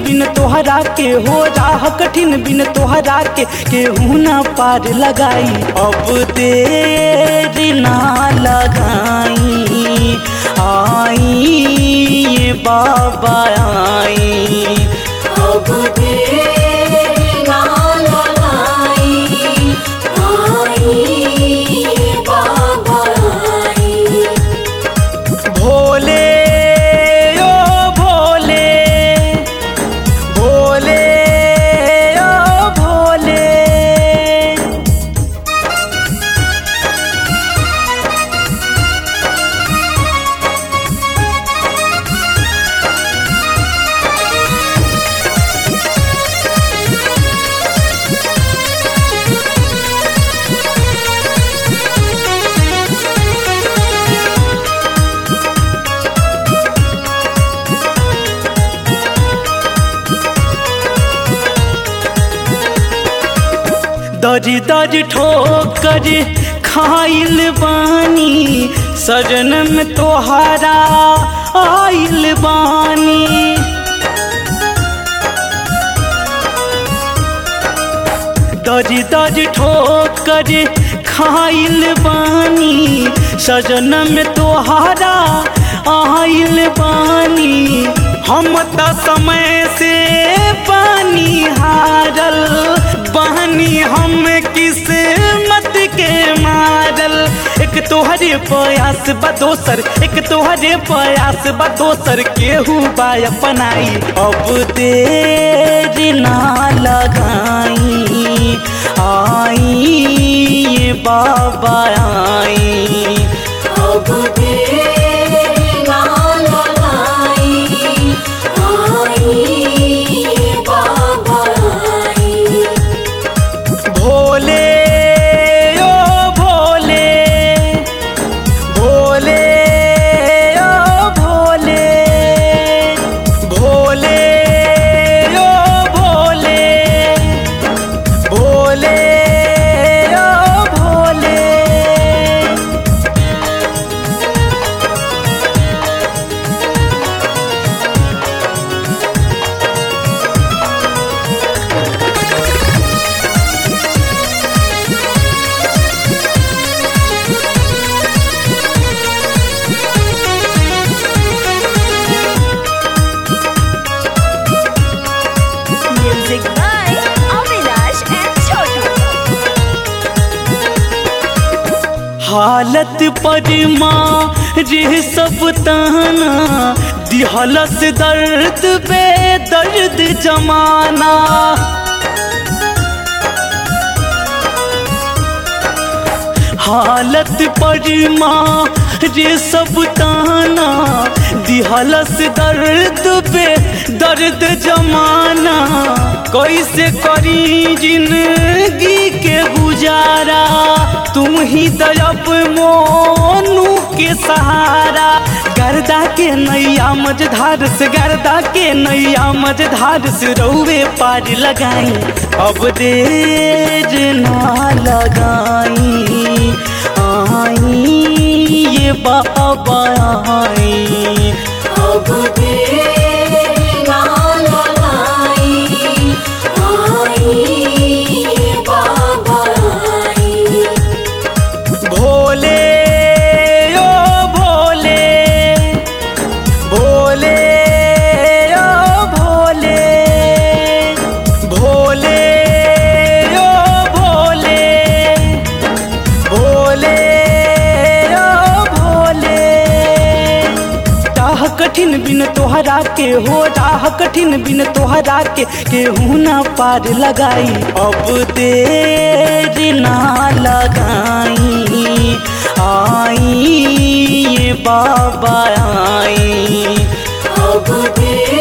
बिन तोहरा के हो राह कठिन बिन तोहरा के केहू ना पार लगाई। अब देर ना लगाई आई ये बाबा आई। अब देर ना लगाई आई ये बाबा आई। भोले ओ भोले भोले ओ भोले। दरी दरी ठोकर खाइल बानी सजनम तोहारा आइल बानी। दरी दरी ठोकर खाइल बानी सजनम तोहारा आइल बानी। हम त समय से पानी हारल बहनी हम किस्मत के मारल। एक तोहरे प्रयास बा दोसर एक तोहरे प्रयास बा दोसर केहू बा अपनाई। अब देर ना लगाई आई ये बाबा आई। अब देर ना लगाई आई ये बाबा आई। भोले ओ भोले भोले ओ भोले भोले ओ भोले भोले ओ Bhole. Music by Avinash and Chotu. हालत पर माँ रे सब ताना दिहलस दर्द बे दर्द जमाना। हालत पर माँ रे सब ताना दिहलस दर्द बे दर्द जमाना। कैसे करी जिंदगी के गुजारा तुम ही दरब मोनू के सहारा। गर्दा के नैया मझधार से गर्दा के नैया मझधार से रौवे पार लगाई। अब देर ना लगाई आई ये बाबा आई। अब देर ना लगाई आई ये बाबा आई। भोले ओ भोले भोले ओ भोले भोले ओ भोले भोले ओ भोले। राह कठिन बिन तोहरा के हो राह कठिन बिन तोहरा के केहू ना पार लगाई। अब देर ना लगाई आई ये बाबा आई। अब देर